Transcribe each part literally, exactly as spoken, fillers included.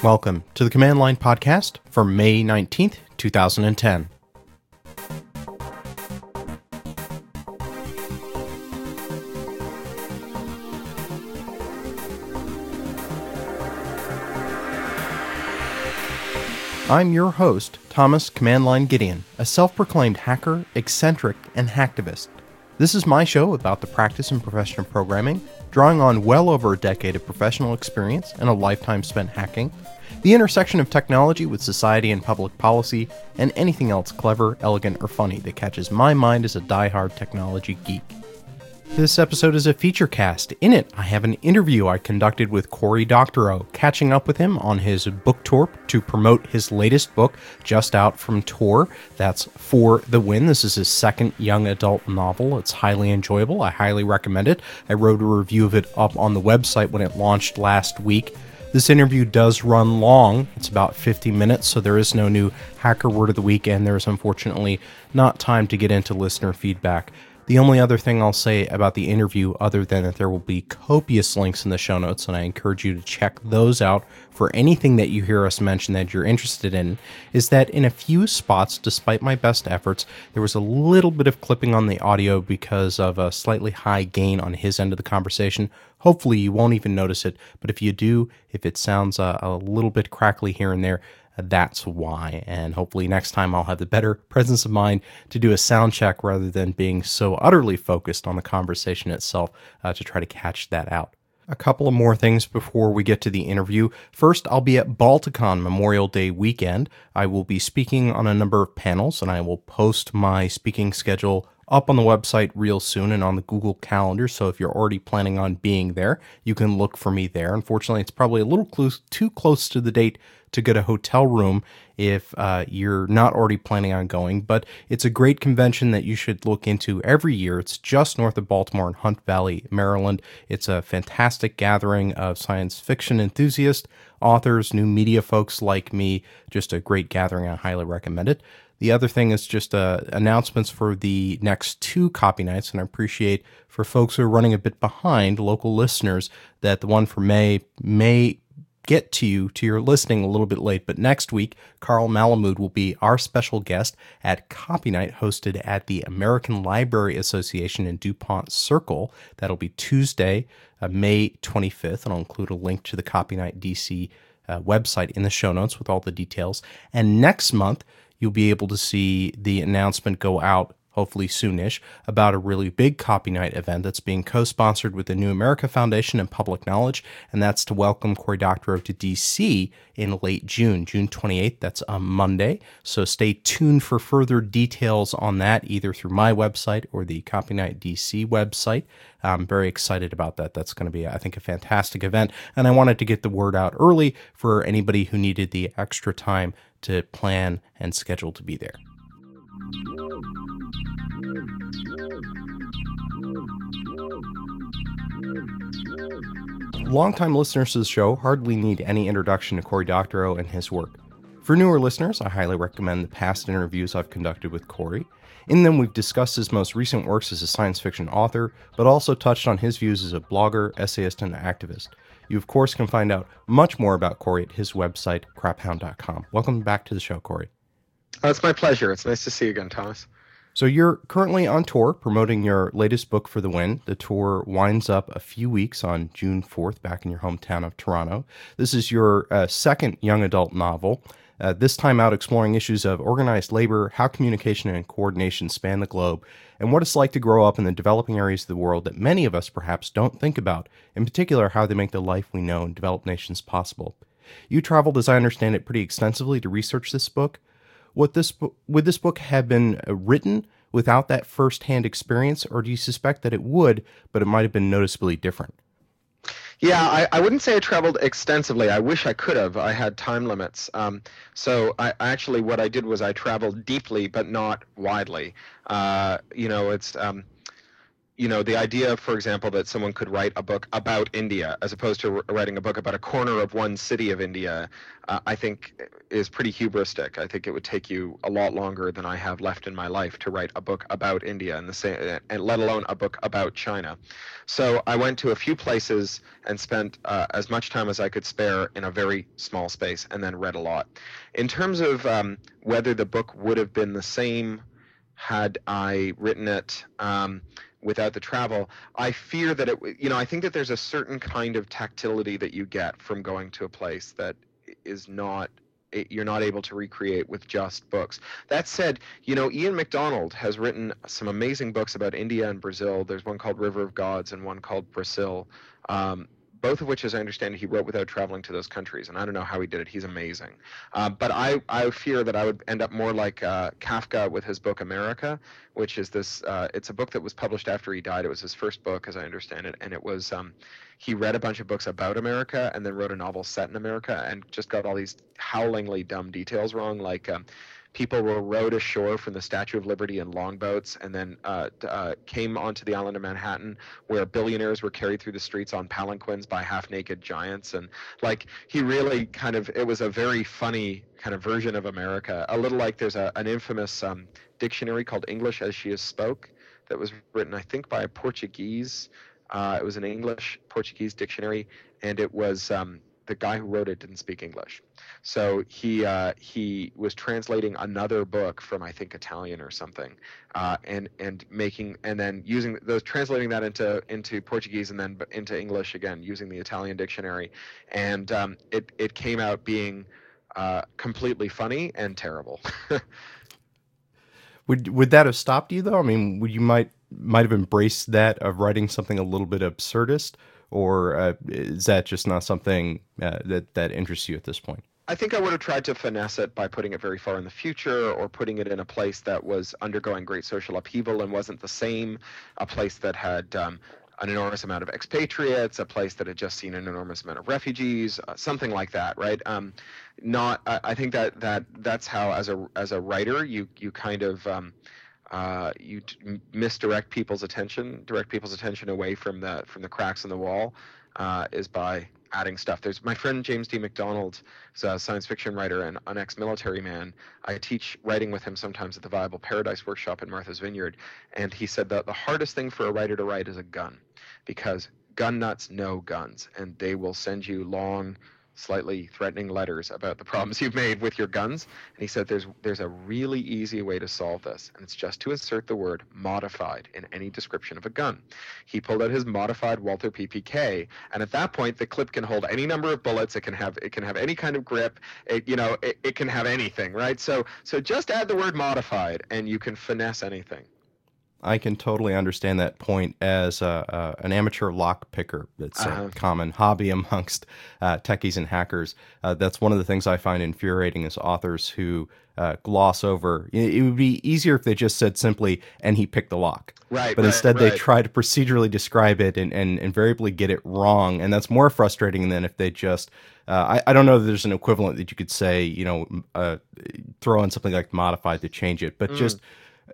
Welcome to the Command Line Podcast for May nineteenth, two thousand ten. I'm your host, Thomas Command Line Gideon, a self-proclaimed hacker, eccentric, and hacktivist. This is my show about the practice and profession of programming, drawing on well over a decade of professional experience and a lifetime spent hacking, the intersection of technology with society and public policy, and anything else clever, elegant, or funny that catches my mind as a die-hard technology geek. This episode is a feature cast. In it, I have an interview I conducted with Cory Doctorow, catching up with him on his book tour to promote his latest book, just out from Tor. That's For the Win. This is his second young adult novel. It's highly enjoyable. I highly recommend it. I wrote a review of it up on the website when it launched last week. This interview does run long. It's about fifty minutes, so there is no new Hacker Word of the Week, and there's unfortunately not time to get into listener feedback. The only other thing I'll say about the interview, other than that there will be copious links in the show notes, and I encourage you to check those out for anything that you hear us mention that you're interested in, is that in a few spots, despite my best efforts, there was a little bit of clipping on the audio because of a slightly high gain on his end of the conversation. Hopefully you won't even notice it, but if you do, if it sounds uh, a little bit crackly here and there, that's why, and hopefully next time I'll have the better presence of mind to do a sound check rather than being so utterly focused on the conversation itself uh, to try to catch that out. A couple of more things before we get to the interview. First, I'll be at Balticon Memorial Day weekend. I will be speaking on a number of panels, and I will post my speaking schedule up on the website real soon and on the Google Calendar, so if you're already planning on being there, you can look for me there. Unfortunately, it's probably a little close, too close to the date to get a hotel room if uh, you're not already planning on going, but it's a great convention that you should look into every year. It's just north of Baltimore in Hunt Valley, Maryland. It's a fantastic gathering of science fiction enthusiasts, authors, new media folks like me, just a great gathering. I highly recommend it. The other thing is just uh, announcements for the next two copy nights, and I appreciate for folks who are running a bit behind, local listeners, that the one for May may get to you, to your listening a little bit late, but next week, Carl Malamud will be our special guest at Copy Night, hosted at the American Library Association in DuPont Circle. That'll be Tuesday, uh, May twenty-fifth, and I'll include a link to the Copy Night D C uh, website in the show notes with all the details. And next month, you'll be able to see the announcement go out, hopefully soonish, about a really big Copy Night event that's being co-sponsored with the New America Foundation and Public Knowledge, and that's to welcome Cory Doctorow to D C in late June, June twenty-eighth. That's a Monday, so stay tuned for further details on that, either through my website or the Copy Night D C website. I'm very excited about that. That's going to be, I think, a fantastic event, and I wanted to get the word out early for anybody who needed the extra time to plan and schedule to be there. Longtime listeners to the show hardly need any introduction to Cory Doctorow and his work. For newer listeners, I highly recommend the past interviews I've conducted with Cory. In them, we've discussed his most recent works as a science fiction author, but also touched on his views as a blogger, essayist, and activist. You, of course, can find out much more about Cory at his website, craphound dot com. Welcome back to the show, Cory. Oh, it's my pleasure. It's nice to see you again, Thomas. So you're currently on tour promoting your latest book, For the Win. The tour winds up a few weeks on June fourth back in your hometown of Toronto. This is your uh, second young adult novel, uh, this time out exploring issues of organized labor, how communication and coordination span the globe, and what it's like to grow up in the developing areas of the world that many of us perhaps don't think about, in particular how they make the life we know in developed nations possible. You traveled, as I understand it, pretty extensively to research this book. What this would this book have been written without that first-hand experience, or do you suspect that it would, but it might have been noticeably different? Yeah, I, I wouldn't say I traveled extensively. I wish I could have. I had time limits. Um, so I actually what I did was I traveled deeply, but not widely. Uh, you know, it's um, you know, the idea, for example, that someone could write a book about India as opposed to r- writing a book about a corner of one city of India, uh, I think is pretty hubristic. I think it would take you a lot longer than I have left in my life to write a book about India, and the same, and let alone a book about China. So I went to a few places and spent uh, as much time as I could spare in a very small space, and then read a lot. In terms of um, whether the book would have been the same had I written it um, without the travel, I fear that it, you know, I think that there's a certain kind of tactility that you get from going to a place that is not, you're not able to recreate with just books. That said, you know, Ian MacDonald has written some amazing books about India and Brazil. There's one called River of Gods and one called Brazil. Um, both of which, as I understand, he wrote without traveling to those countries, and I don't know how he did it. He's amazing. Uh, but I, I fear that I would end up more like uh, Kafka with his book America, which is this, uh, it's a book that was published after he died. It was his first book, as I understand it, and it was, um, he read a bunch of books about America and then wrote a novel set in America and just got all these howlingly dumb details wrong, like um, people were rowed ashore from the Statue of Liberty in longboats and then uh, uh, came onto the island of Manhattan, where billionaires were carried through the streets on palanquins by half-naked giants. And like, he really kind of, it was a very funny kind of version of America, a little like there's a, an infamous um, dictionary called English as She Is Spoke that was written, I think, by a Portuguese. Uh, it was an English Portuguese dictionary, and it was um, the guy who wrote it didn't speak English. So he uh, he was translating another book from, I think, Italian or something, uh, and and making and then using those, translating that into into Portuguese and then into English again using the Italian dictionary, and um, it it came out being uh, completely funny and terrible. Would would that have stopped you though? I mean, would you might might have embraced that of writing something a little bit absurdist, or uh, is that just not something uh, that that interests you at this point? I think I would have tried to finesse it by putting it very far in the future, or putting it in a place that was undergoing great social upheaval and wasn't the same, a place that had um, an enormous amount of expatriates, a place that had just seen an enormous amount of refugees, uh, something like that, right? Um, not, I, I think that that that's how, as a as a writer, you you kind of um, uh, you t- misdirect people's attention, direct people's attention away from the from the cracks in the wall, uh, is by adding stuff. There's my friend James D. McDonald, who's a science fiction writer and an ex-military man. I teach writing with him sometimes at the Viable Paradise workshop in Martha's Vineyard, and he said that the hardest thing for a writer to write is a gun, because gun nuts know guns, and they will send you long, slightly threatening letters about the problems you've made with your guns. And he said there's there's a really easy way to solve this, and it's just to insert the word modified in any description of a gun. He pulled out his modified Walther P P K, and at that point the clip can hold any number of bullets, it can have it can have any kind of grip, it, you know, it, it can have anything, right? So so just add the word modified and you can finesse anything. I can totally understand that point as uh, uh, an amateur lock picker. That's Uh-huh. a common hobby amongst uh, techies and hackers. Uh, that's one of the things I find infuriating is authors who uh, gloss over. It, it would be easier if they just said simply, and he picked the lock. Right, But right, instead they right. try to procedurally describe it and, and invariably get it wrong. And that's more frustrating than if they just, uh, I, I don't know if there's an equivalent that you could say, you know, uh, throw in something like modified to change it, but Mm. just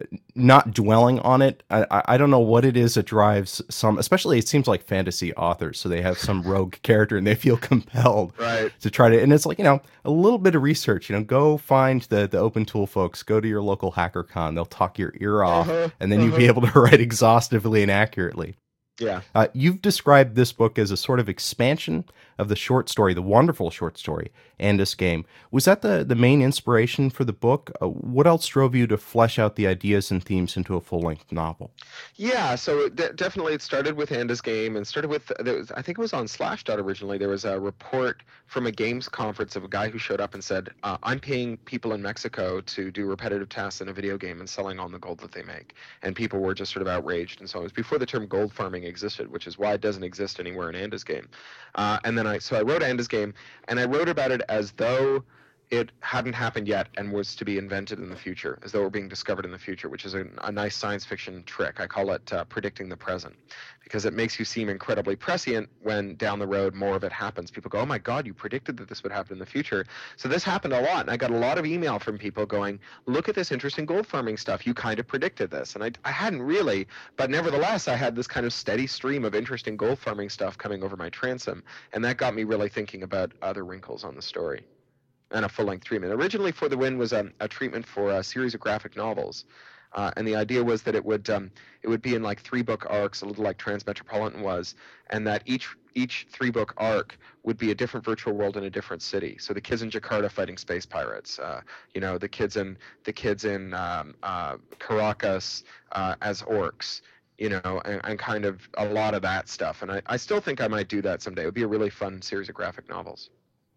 not dwelling on it. I, I don't know what it is that drives some, especially it seems like fantasy authors. So they have some rogue character and they feel compelled Right. to try to, and it's like, you know, a little bit of research, you know, go find the, the open tool folks, go to your local HackerCon. They'll talk your ear off Uh-huh, and then you'll be uh-huh. able to write exhaustively and accurately. Yeah. Uh, you've described this book as a sort of expansion of the short story, the wonderful short story, Andis Game. Was that the, the main inspiration for the book? Uh, what else drove you to flesh out the ideas and themes into a full-length novel? Yeah, so it de- definitely it started with Andis Game and started with, there was, I think it was on Slashdot originally. There was a report from a games conference of a guy who showed up and said, uh, I'm paying people in Mexico to do repetitive tasks in a video game and selling on the gold that they make. And people were just sort of outraged. And so it was before the term gold farming existed, which is why it doesn't exist anywhere in Andis Game. Uh, and then I, so I wrote Andis Game, and I wrote about it as though it hadn't happened yet and was to be invented in the future, as though it were being discovered in the future, which is a, a nice science fiction trick. I call it uh, predicting the present, because it makes you seem incredibly prescient when down the road more of it happens. People go, oh my God, you predicted that this would happen in the future. So this happened a lot, and I got a lot of email from people going, look at this interesting gold farming stuff. You kind of predicted this. And I, I hadn't really, but nevertheless, I had this kind of steady stream of interesting gold farming stuff coming over my transom, and that got me really thinking about other wrinkles on the story. And a full-length treatment. Originally, For the Win was a, a treatment for a series of graphic novels, uh, and the idea was that it would um, it would be in like three-book arcs, a little like Transmetropolitan was, and that each each three-book arc would be a different virtual world in a different city. So the kids in Jakarta fighting space pirates, uh, you know, the kids in the kids in um, uh, Caracas uh, as orcs, you know, and, and kind of a lot of that stuff. And I, I still think I might do that someday. It would be a really fun series of graphic novels.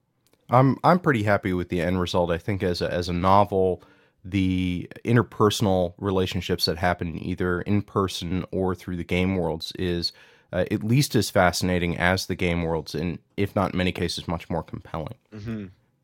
I'm I'm pretty happy with the end result. I think as a, as a novel, the interpersonal relationships that happen either in person or through the game worlds is uh, at least as fascinating as the game worlds, and if not in many cases, much more compelling. Mm-hmm.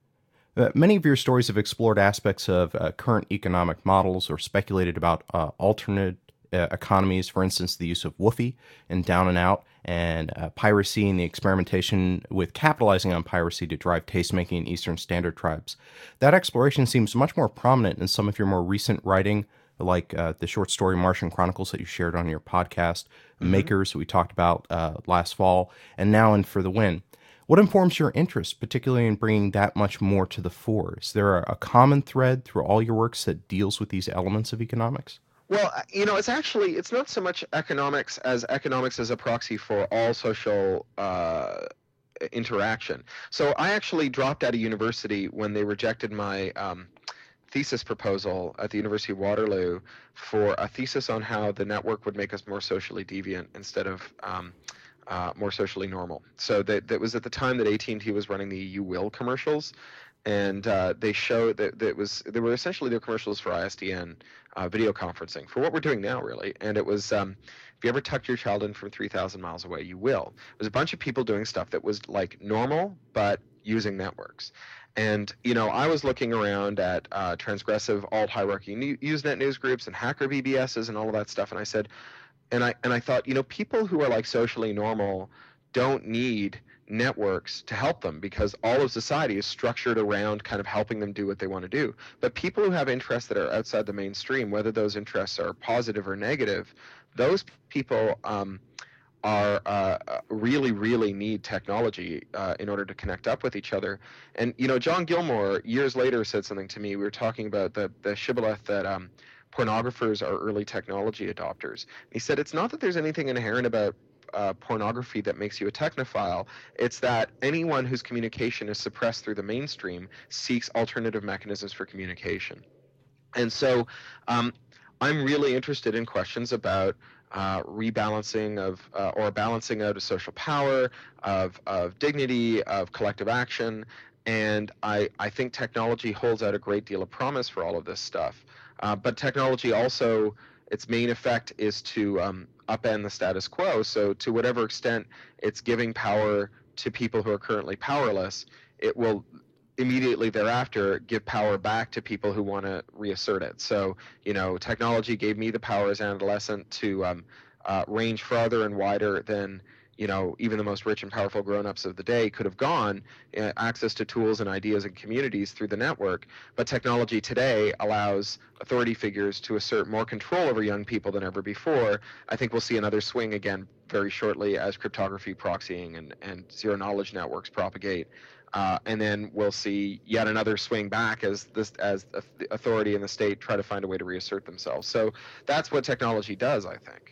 Uh, many of your stories have explored aspects of uh, current economic models or speculated about uh, alternate uh, economies, for instance, the use of Woofy and Down and Out, and uh, piracy and the experimentation with capitalizing on piracy to drive tastemaking in Eastern Standard tribes. That exploration seems much more prominent in some of your more recent writing, like uh, the short story Martian Chronicles that you shared on your podcast, mm-hmm. Makers that we talked about uh, last fall, and now in For the Win. What informs your interest, particularly in bringing that much more to the fore? Is there a, a common thread through all your works that deals with these elements of economics? Well, you know, it's actually, it's not so much economics as economics as a proxy for all social uh, interaction. So I actually dropped out of university when they rejected my um, thesis proposal at the University of Waterloo for a thesis on how the network would make us more socially deviant instead of um, uh, more socially normal. So that, that was at the time that A T and T was running the You Will commercials. And uh, they showed that, that it was they were essentially their commercials for I S D N uh, video conferencing, for what we're doing now, really. And it was, um, if you ever tucked your child in from three thousand miles away, you will. It was a bunch of people doing stuff that was like normal, but using networks. And, you know, I was looking around at uh, transgressive alt-hierarchy new, Usenet news groups and hacker B B Ss and all of that stuff, and I said, and I and I thought, you know, people who are like socially normal don't need networks to help them, because all of society is structured around kind of helping them do what they want to do. But people who have interests that are outside the mainstream, whether those interests are positive or negative, those people um, are uh, really, really need technology uh, in order to connect up with each other. And, you know, John Gilmore years later said something to me. We were talking about the, the shibboleth that um, pornographers are early technology adopters. He said it's not that there's anything inherent about Uh, pornography that makes you a technophile. It's that anyone whose communication is suppressed through the mainstream seeks alternative mechanisms for communication. And so um, I'm really interested in questions about uh, rebalancing of uh, or balancing out of social power, of, of dignity, of collective action. And I, I think technology holds out a great deal of promise for all of this stuff. Uh, but technology also, its main effect is to um, upend the status quo. So to whatever extent it's giving power to people who are currently powerless, it will immediately thereafter give power back to people who want to reassert it. So, you know, technology gave me the power as an adolescent to um, uh, range farther and wider than, you know, even the most rich and powerful grown-ups of the day could have gone, uh, access to tools and ideas and communities through the network. But technology today allows authority figures to assert more control over young people than ever before. I think we'll see another swing again very shortly as cryptography, proxying, and, and zero-knowledge networks propagate. Uh, and then we'll see yet another swing back as this as the authority and the state try to find a way to reassert themselves. So that's what technology does, I think.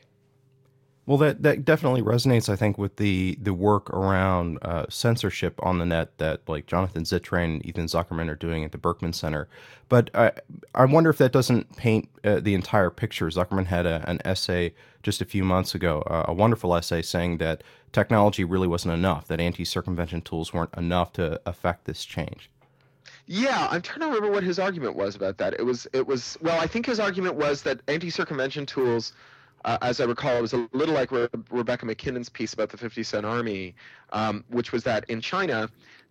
Well, that, that definitely resonates, I think, with the, the work around uh, censorship on the net that like Jonathan Zittrain and Ethan Zuckerman are doing at the Berkman Center. But I, I wonder if that doesn't paint uh, the entire picture. Zuckerman had a, an essay just a few months ago, uh, a wonderful essay saying that technology really wasn't enough, that anti-circumvention tools weren't enough to affect this change. Yeah, I'm trying to remember what his argument was about that. It was, it was well, I think his argument was that anti-circumvention tools, Uh, as I recall, it was a little like Re- Rebecca McKinnon's piece about the fifty cent Army, um, which was that in China,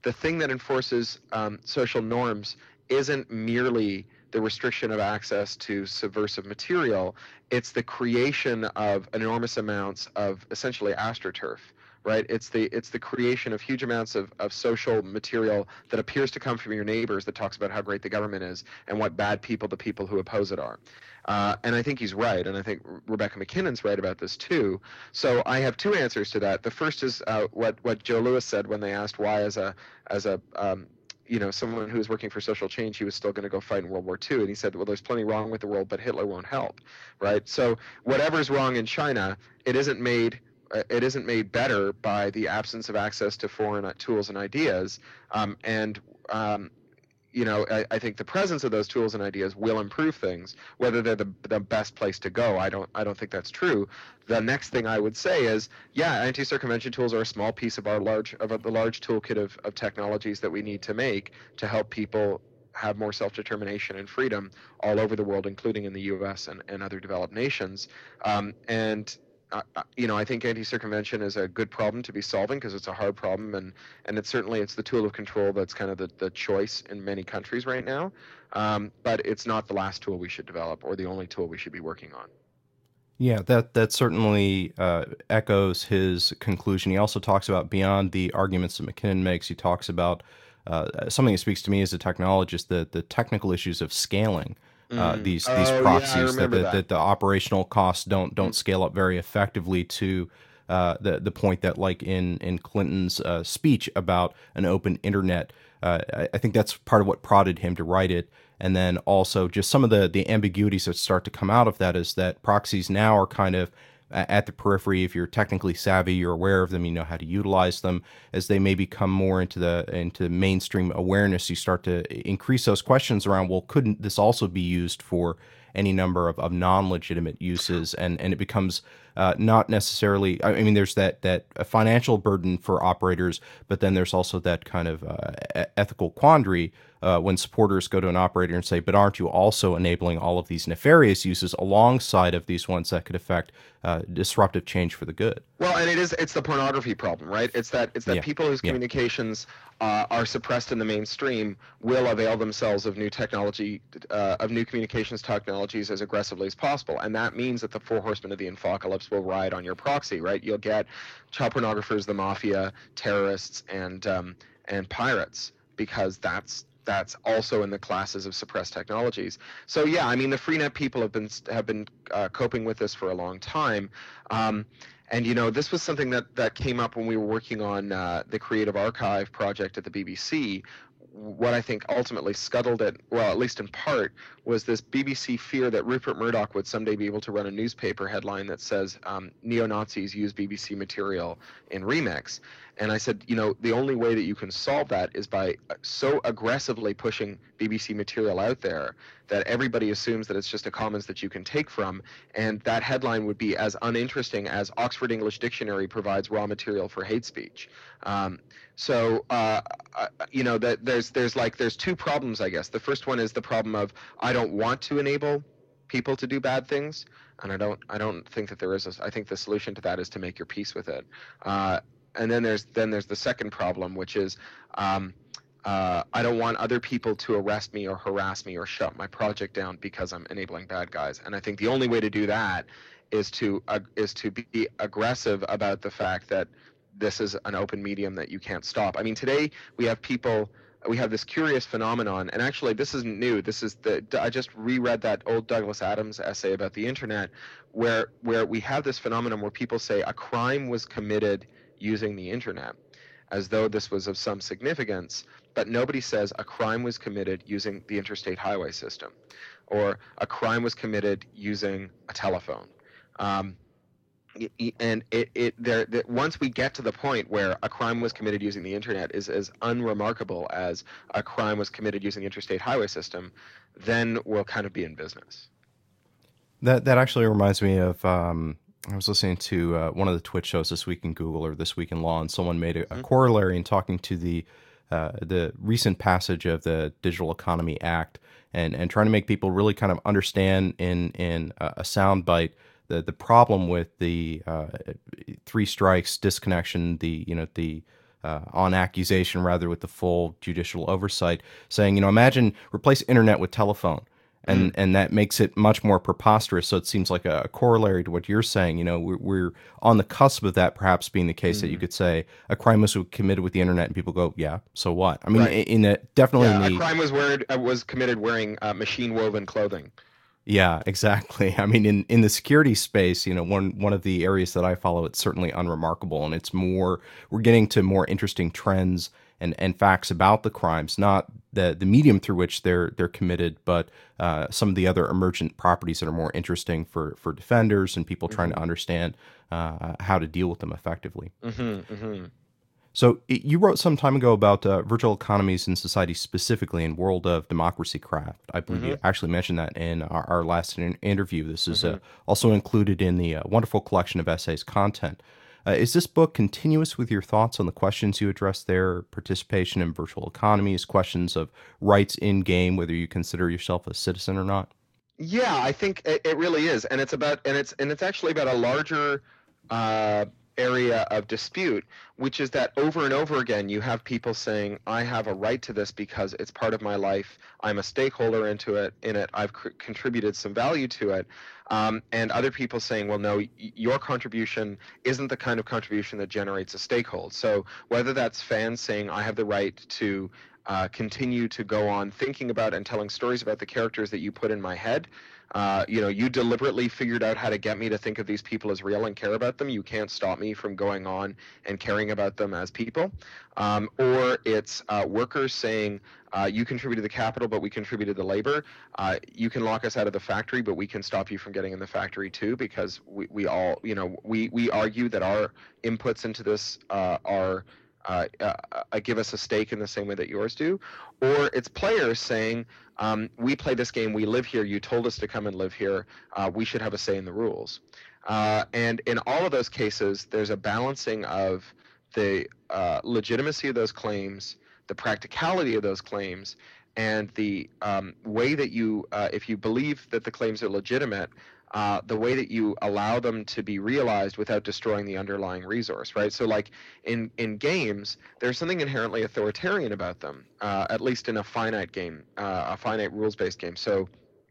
the thing that enforces um, social norms isn't merely the restriction of access to subversive material, it's the creation of enormous amounts of essentially astroturf, right? It's the it's the creation of huge amounts of, of social material that appears to come from your neighbors that talks about how great the government is and what bad people the people who oppose it are. Uh, and I think he's right, and I think Rebecca MacKinnon's right about this too. So I have two answers to that. The first is uh, what what Joe Lewis said when they asked why, as a as a um, you know, someone who was working for social change, he was still going to go fight in World War Two. And he said, well, there's plenty wrong with the world, but Hitler won't help, right? So whatever's wrong in China, it isn't made uh, it isn't made better by the absence of access to foreign tools and ideas. Um, and um, you know, I, I think the presence of those tools and ideas will improve things. Whether they're the, the best place to go, I don't I don't think that's true. The next thing I would say is, yeah, anti-circumvention tools are a small piece of our large of the large toolkit of, of technologies that we need to make to help people have more self-determination and freedom all over the world, including in the U S and, and other developed nations. Um, and uh, you know, I think anti-circumvention is a good problem to be solving because it's a hard problem, and and it's certainly it's the tool of control that's kind of the, the choice in many countries right now. Um, but it's not the last tool we should develop or the only tool we should be working on. Yeah, that that certainly uh, echoes his conclusion. He also talks about, beyond the arguments that MacKinnon makes, he talks about uh, something that speaks to me as a technologist, the the technical issues of scaling. Uh, Mm. these these Oh, proxies, yeah, I that, remember that that. that the operational costs don't don't Mm. scale up very effectively to uh, the the point that, like in in Clinton's uh, speech about an open internet, uh, I, I think that's part of what prodded him to write it. And then also just some of the the ambiguities that start to come out of that is that proxies now are kind of at the periphery. If you're technically savvy, you're aware of them, you know how to utilize them. As they may become more into the into mainstream awareness, you start to increase those questions around, well, couldn't this also be used for any number of, of non-legitimate uses? And and it becomes uh, not necessarily, I mean, there's that that financial burden for operators, but then there's also that kind of uh, ethical quandary uh, when supporters go to an operator and say, but aren't you also enabling all of these nefarious uses alongside of these ones that could affect uh, disruptive change for the good? Well, and it is it's the pornography problem, right? It's that it's that Yeah. people whose Yeah. communications uh, are suppressed in the mainstream will avail themselves of new technology, uh, of new communications technologies as aggressively as possible, and that means that the four horsemen of the apocalypse will ride on your proxy, right? You'll get child pornographers, the mafia, terrorists, and um, and pirates, because that's that's also in the classes of suppressed technologies. So yeah, I mean, the Freenet people have been have been uh, coping with this for a long time. Um, and you know, this was something that that came up when we were working on uh, the Creative Archive project at the B B C. What I think ultimately scuttled it, well, at least in part, was this B B C fear that Rupert Murdoch would someday be able to run a newspaper headline that says um, neo-Nazis use B B C material in Remix. And I said, you know, the only way that you can solve that is by so aggressively pushing B B C material out there that everybody assumes that it's just a commons that you can take from, and that headline would be as uninteresting as Oxford English Dictionary provides raw material for hate speech. Um, so, uh, uh, you know, that there's there's like there's two problems, I guess. The first one is the problem of I don't want to enable people to do bad things, and I don't I don't think that there is a, I think the solution to that is to make your peace with it. Uh, and then there's then there's the second problem, which is um, uh, I don't want other people to arrest me or harass me or shut my project down because I'm enabling bad guys. And I think the only way to do that is to uh, is to be aggressive about the fact that this is an open medium that you can't stop. I mean, today we have people. We have this curious phenomenon, and actually this isn't new. This is the I just reread that old Douglas Adams essay about the internet, where where we have this phenomenon where people say a crime was committed using the internet, as though this was of some significance, but nobody says a crime was committed using the interstate highway system, or a crime was committed using a telephone. Um, and it, it there that once we get to the point where a crime was committed using the internet is as unremarkable as a crime was committed using the interstate highway system, then we'll kind of be in business. That that actually reminds me of um, I was listening to uh, one of the Twitch shows this week in Google or this week in law, and someone made a, a mm-hmm. corollary in talking to the uh, the recent passage of the Digital Economy Act, and and trying to make people really kind of understand in in a, a soundbite the the problem with the uh, three strikes disconnection, the you know the uh, on accusation rather with the full judicial oversight, saying, you know, imagine replace internet with telephone. And Mm. and that makes it much more preposterous. So it seems like a, a corollary to what you're saying. You know, we're, we're on the cusp of that perhaps being the case, that you Mm. could say a crime was committed with the internet, and people go, yeah, so what? I mean, Right. in a, definitely in Yeah, a the crime was weared uh, was committed wearing uh, machine woven clothing. yeah, exactly. I mean, in, in the security space, you know, one one of the areas that I follow, it's certainly unremarkable, and it's more we're getting to more interesting trends and, and facts about the crimes, not the the medium through which they're they're committed, but uh, some of the other emergent properties that are more interesting for for defenders and people trying Hmm. to understand uh, how to deal with them effectively. Hmm. Hmm. So it, you wrote some time ago about uh, virtual economies in society, specifically in World of Democracy Craft. I believe Hmm. you actually mentioned that in our, our last in- interview. This is uh, Hmm. also included in the uh, wonderful collection of essays content. Uh, is this book continuous with your thoughts on the questions you address there? Participation in virtual economies, questions of rights in game, whether you consider yourself a citizen or not? Yeah, I think it, it really is, and it's about and it's and it's actually about a larger uh, area of dispute, which is that over and over again you have people saying, "I have a right to this because it's part of my life. I'm a stakeholder into it. In it, I've cr- contributed some value to it," um, and other people saying, "Well, no, y- your contribution isn't the kind of contribution that generates a stakehold." So whether that's fans saying, "I have the right to." Uh, continue to go on thinking about and telling stories about the characters that you put in my head. Uh, you know, you deliberately figured out how to get me to think of these people as real and care about them. You can't stop me from going on and caring about them as people. Um, or it's uh, workers saying, uh, you contributed the capital, but we contributed the labor. Uh, you can lock us out of the factory, but we can stop you from getting in the factory too, because we, we all, you know, we, we argue that our inputs into this uh, are uh, uh, uh, give us a stake in the same way that yours do. Or it's players saying, um, we play this game, we live here, you told us to come and live here, uh, we should have a say in the rules. Uh, and in all of those cases, there's a balancing of the uh, legitimacy of those claims, the practicality of those claims, and the um, way that you, uh, if you believe that the claims are legitimate, uh, the way that you allow them to be realized without destroying the underlying resource, right? So, like in in games, there's something inherently authoritarian about them, uh, at least in a finite game, uh, a finite rules-based game. So,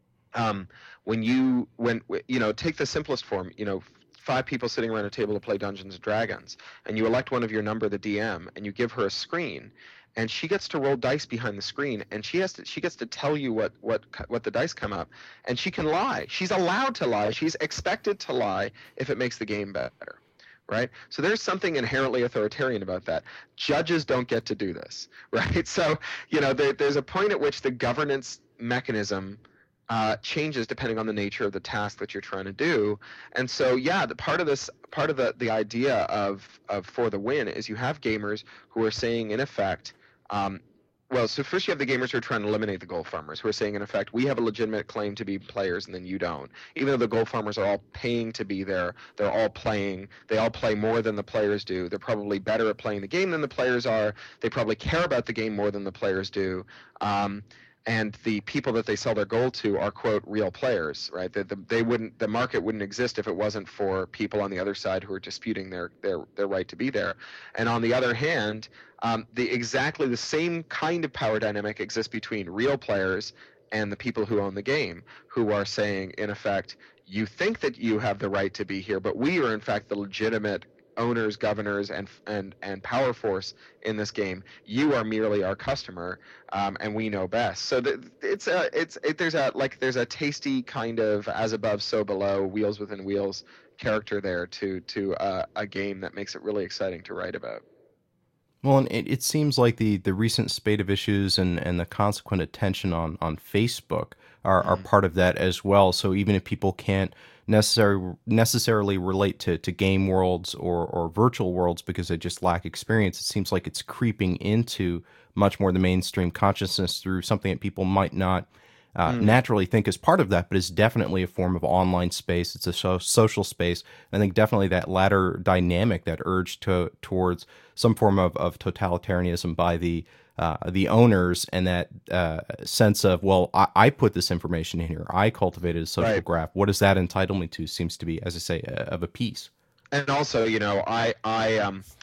um, when you when you know take the simplest form, you know. Five people sitting around a table to play Dungeons and Dragons, and you elect one of your number, the D M, and you give her a screen, and she gets to roll dice behind the screen, and she has to she gets to tell you what what what the dice come up, and she can lie. She's allowed to lie. She's expected to lie if it makes the game better, right? So there's something inherently authoritarian about that. Judges don't get to do this, right? So you know there, there's a point at which the governance mechanism uh, changes depending on the nature of the task that you're trying to do. And so, yeah, the part of this, part of the the idea of of For the Win is you have gamers who are saying, in effect, um, well, so first you have the gamers who are trying to eliminate the gold farmers, who are saying, in effect, we have a legitimate claim to be players and then you don't. Even though the gold farmers are all paying to be there, they're all playing, they all play more than the players do. They're probably better at playing the game than the players are. They probably care about the game more than the players do. Um, and the people that they sell their gold to are, quote, real players, right? The, the, they wouldn't, the market wouldn't exist if it wasn't for people on the other side who are disputing their their their right to be there. And on the other hand, um, the exactly the same kind of power dynamic exists between real players and the people who own the game, who are saying, in effect, you think that you have the right to be here, but we are in fact the legitimate owners, governors, and and and power force in this game. You are merely our customer, um, and we know best. So the, it's a it's it, there's a like there's a tasty kind of as above so below, wheels within wheels character there to to uh, a game that makes it really exciting to write about. Well, and it, it seems like the, the recent spate of issues and, and the consequent attention on, on Facebook are, are Mm. part of that as well. So even if people can't necessarily necessarily relate to, to game worlds or, or virtual worlds because they just lack experience, it seems like it's creeping into much more the mainstream consciousness through something that people might not uh, Mm. naturally think is part of that, but is definitely a form of online space. It's a so- social space. I think definitely that latter dynamic, that urge to towards some form of, of totalitarianism by the uh, the owners, and that uh, sense of, well, I, I put this information in here. I cultivated a social Right. graph. What does that entitle me to? Seems to be, as I say, uh, of a piece. And also, you know, I I um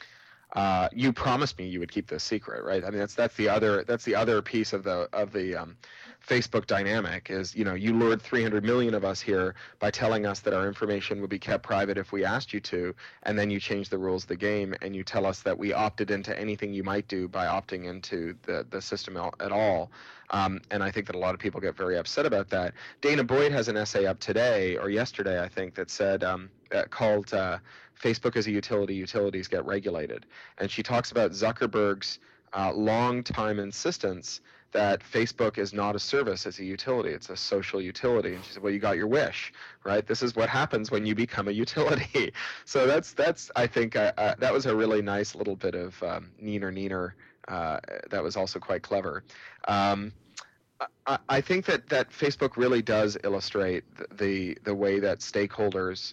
uh, you promised me you would keep this secret, right? I mean, that's that's the other that's the other piece of the of the um, Facebook dynamic is, you know, you lured three hundred million of us here by telling us that our information would be kept private if we asked you to, and then you change the rules of the game and you tell us that we opted into anything you might do by opting into the the system at all. Um, and I think that a lot of people get very upset about that. Dana Boyd has an essay up today or yesterday, I think, that said um, uh, called uh, "Facebook as a Utility, Utilities Get Regulated," and she talks about Zuckerberg's uh, long-time insistence that Facebook is not a service, it's a utility, it's a social utility. And she said, well, you got your wish, right? This is what happens when you become a utility. So that's, that's I think, uh, uh, that was a really nice little bit of um, neener neener. Uh, that was also quite clever. Um, I, I think that, that Facebook really does illustrate the, the, the way that stakeholders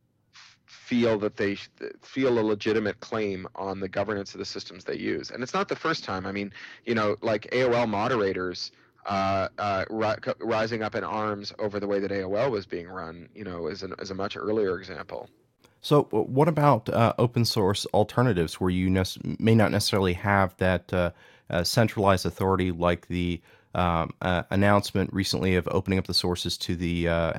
feel that they feel a legitimate claim on the governance of the systems they use. And it's not the first time. I mean, you know, like A O L moderators uh, uh, ri- rising up in arms over the way that A O L was being run, you know, is, an, is a much earlier example. So what about uh, open source alternatives where you ne- may not necessarily have that uh, uh, centralized authority, like the um, uh, announcement recently of opening up the sources to the uh,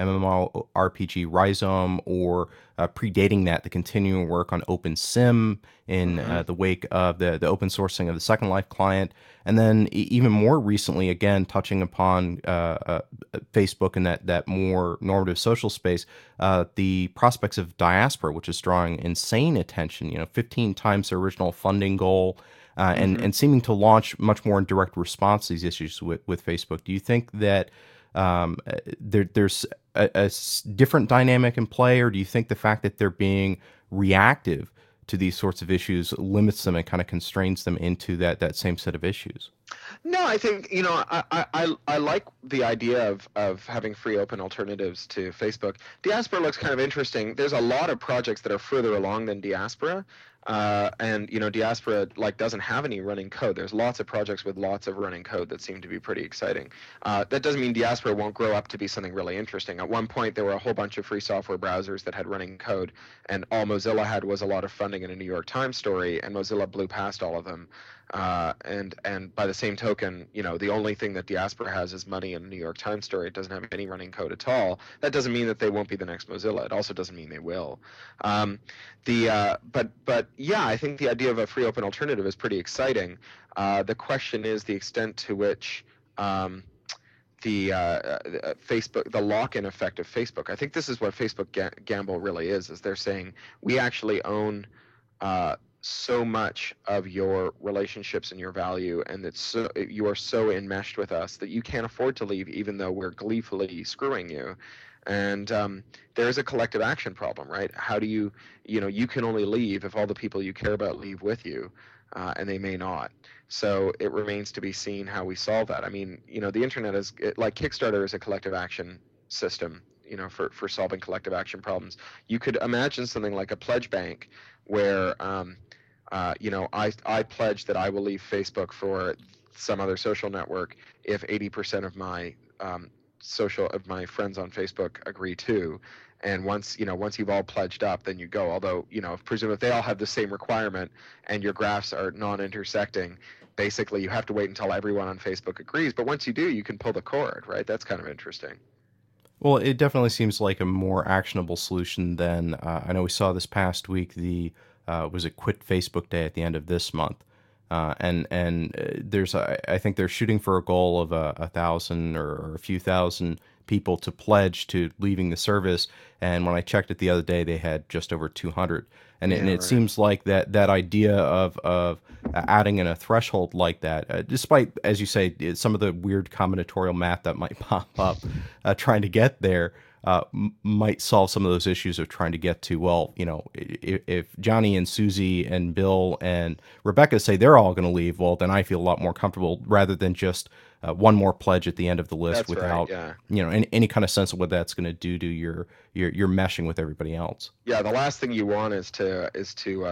MMORPG Rhizome, or uh, predating that, the continuing work on OpenSim in mm-hmm. uh, the wake of the, the open sourcing of the Second Life client, and then e- even more recently, again, touching upon uh, uh, Facebook and that, that more normative social space, uh, the prospects of Diaspora, which is drawing insane attention, you know, fifteen times the original funding goal, uh, and, mm-hmm. and seeming to launch much more in direct response to these issues with, with Facebook. Do you think that um, there, there's a, a different dynamic in play, or do you think the fact that they're being reactive to these sorts of issues limits them and kind of constrains them into that, that same set of issues? No, I think, you know, I, I, I like the idea of, of having free open alternatives to Facebook. Diaspora looks kind of interesting. There's a lot of projects that are further along than Diaspora. Uh, and, you know, Diaspora, like, doesn't have any running code. There's lots of projects with lots of running code that seem to be pretty exciting. Uh, that doesn't mean Diaspora won't grow up to be something really interesting. At one point, there were a whole bunch of free software browsers that had running code, and all Mozilla had was a lot of funding in a New York Times story, and Mozilla blew past all of them. Uh, and and by the same token, you know, the only thing that Diaspora has is money in a New York Times story. It doesn't have any running code at all. That doesn't mean that they won't be the next Mozilla. It also doesn't mean they will. Um, the uh, but but yeah, I think the idea of a free open alternative is pretty exciting. Uh, the question is the extent to which um, the uh, uh, Facebook, the lock-in effect of Facebook. I think this is what Facebook ga- gamble really is. Is they're saying we actually own Uh, so much of your relationships and your value, and that so you are so enmeshed with us that you can't afford to leave, even though we're gleefully screwing you. And um, there's a collective action problem, right? How do you, you know, you can only leave if all the people you care about leave with you, uh, and they may not. So it remains to be seen how we solve that. I mean, you know, the internet is, like Kickstarter is a collective action system, you know, for, for solving collective action problems. You could imagine something like a pledge bank where, um, uh, you know, I, I pledge that I will leave Facebook for some other social network if eighty percent of my um, social of my friends on Facebook agree to. And once, you know, once you've all pledged up, then you go. Although, you know, presume if they all have the same requirement and your graphs are non-intersecting, basically you have to wait until everyone on Facebook agrees. But once you do, you can pull the cord, right? That's kind of interesting. Well, it definitely seems like a more actionable solution than, uh, I know we saw this past week, the, uh, was it Quit Facebook Day at the end of this month. Uh, and and uh, there's, I, I think they're shooting for a goal of a, a thousand or, or a few thousand people to pledge to leaving the service. And when I checked it the other day, they had just over two hundred. And, yeah, it, and it right. seems like that that idea of of adding in a threshold like that, uh, despite, as you say, some of the weird combinatorial math that might pop up, uh, trying to get there, uh, m- might solve some of those issues of trying to get to, well, you know, if, if Johnny and Susie and Bill and Rebecca say they're all going to leave, well, then I feel a lot more comfortable, rather than just uh, one more pledge at the end of the list. That's without, right, yeah. you know, any, any kind of sense of what that's going to do to your, your your meshing with everybody else. Yeah, the last thing you want is to is to um,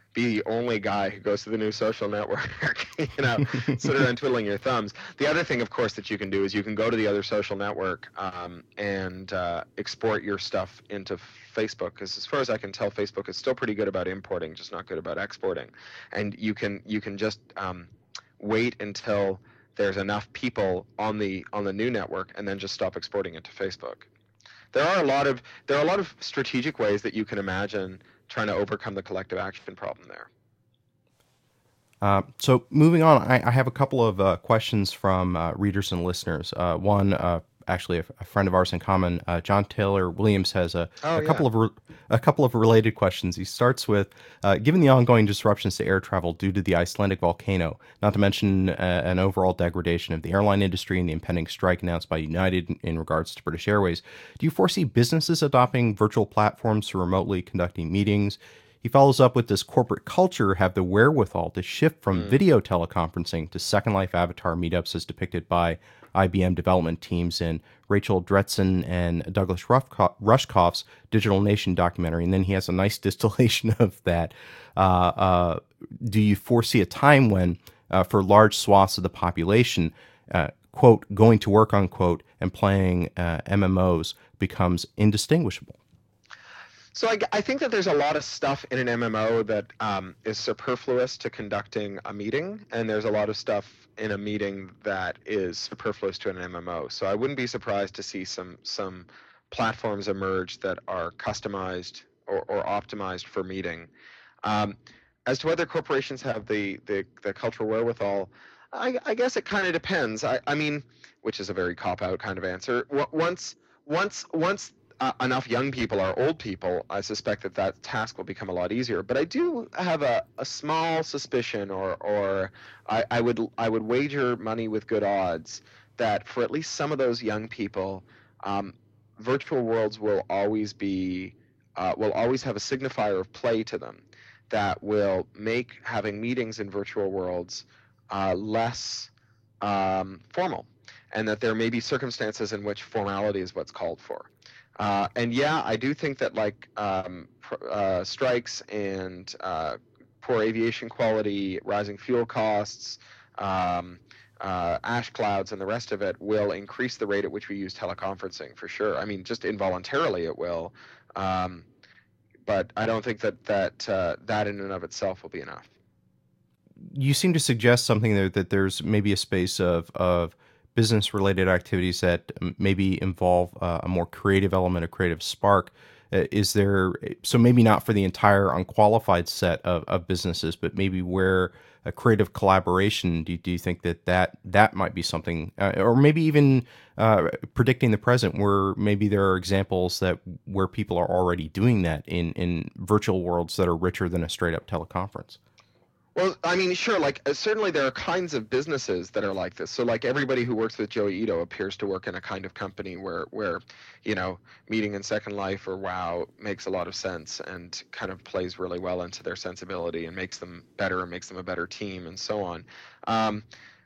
be the only guy who goes to the new social network, you know, sit around twiddling your thumbs. The other thing, of course, that you can do is you can go to the other social network um, and uh, export your stuff into Facebook, because as far as I can tell, Facebook is still pretty good about importing, just not good about exporting. And you can you can just um, wait until there's enough people on the on the new network, and then just stop exporting it to Facebook. There are a lot of there are a lot of strategic ways that you can imagine trying to overcome the collective action problem there. Uh, so moving on, I, I have a couple of uh, questions from uh, readers and listeners. Uh, one, uh, actually, a, a friend of ours in common, uh, John Taylor Williams, has a, Oh, a couple yeah. of re- a couple of related questions. He starts with, uh, given the ongoing disruptions to air travel due to the Icelandic volcano, not to mention uh, an overall degradation of the airline industry and the impending strike announced by United in, in regards to British Airways, do you foresee businesses adopting virtual platforms for remotely conducting meetings? He follows up with, this corporate culture have the wherewithal to shift from Mm. video teleconferencing to Second Life avatar meetups as depicted by I B M development teams in Rachel Dretzin and Douglas Rushkoff's Digital Nation documentary. And then he has a nice distillation of that. Uh, uh, do you foresee a time when, uh, for large swaths of the population, uh, quote, going to work, unquote, and playing uh, M M Os becomes indistinguishable? So I, I think that there's a lot of stuff in an M M O that um, is superfluous to conducting a meeting, and there's a lot of stuff in a meeting that is superfluous to an M M O. So I wouldn't be surprised to see some some platforms emerge that are customized or, or optimized for meeting. Um, as to whether corporations have the the, the cultural wherewithal, I, I guess it kind of depends. I, I mean, which is a very cop-out kind of answer. Once once once uh, enough young people are old people, I suspect that that task will become a lot easier. But I do have a, a small suspicion, or or I, I would I would wager money with good odds that for at least some of those young people, um, virtual worlds will always be uh, will always have a signifier of play to them that will make having meetings in virtual worlds uh, less um, formal, and that there may be circumstances in which formality is what's called for. Uh, and yeah, I do think that like um, uh, strikes and uh, poor aviation quality, rising fuel costs, um, uh, ash clouds, and the rest of it will increase the rate at which we use teleconferencing for sure. I mean, just involuntarily it will, um, but I don't think that that uh, that in and of itself will be enough. You seem to suggest something there, that there's maybe a space of of business related activities that maybe involve uh, a more creative element, a creative spark. Uh, is there, so maybe not for the entire unqualified set of, of businesses, but maybe where a creative collaboration, do, do you think that that, that might be something, uh, or maybe even uh, predicting the present, where maybe there are examples that where people are already doing that in, in virtual worlds that are richer than a straight up teleconference? Well, I mean, sure, like uh, certainly there are kinds of businesses that are like this. So like everybody who works with Joey Ito appears to work in a kind of company where where, you know, meeting in Second Life or WoW makes a lot of sense and kind of plays really well into their sensibility and makes them better and makes them a better team and so on. Um,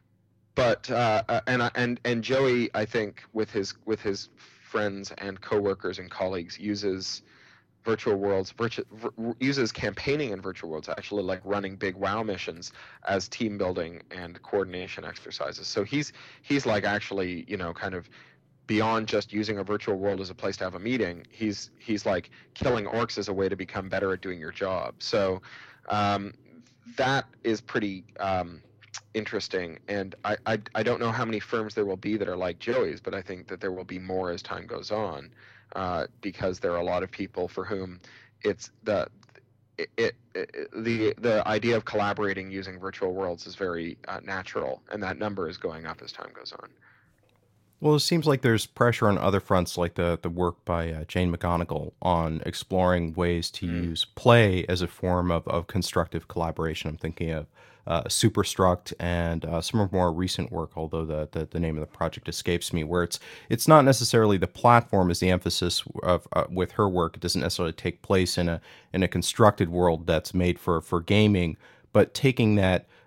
but uh, uh, and and and Joey, I think, with his with his friends and coworkers and colleagues, uses virtual worlds virtu- v- uses campaigning in virtual worlds, actually like running big WoW missions, as team building and coordination exercises. So he's he's like actually, you know, kind of beyond just using a virtual world as a place to have a meeting. He's he's like killing orcs as a way to become better at doing your job. So um, that is pretty um, interesting. And I, I I don't know how many firms there will be that are like Joey's, but I think that there will be more as time goes on. Uh, because there are a lot of people for whom it's the it, it, it the the idea of collaborating using virtual worlds is very uh, natural, and that number is going up as time goes on. Well, it seems like there's pressure on other fronts, like the the work by uh, Jane McGonigal on exploring ways to Mm. use play as a form of, of constructive collaboration. I'm thinking of uh, Superstruct and uh, some of more recent work, although the, the the name of the project escapes me, where it's it's not necessarily the platform is the emphasis of uh, with her work. It doesn't necessarily take place in a in a constructed world that's made for for gaming, but taking that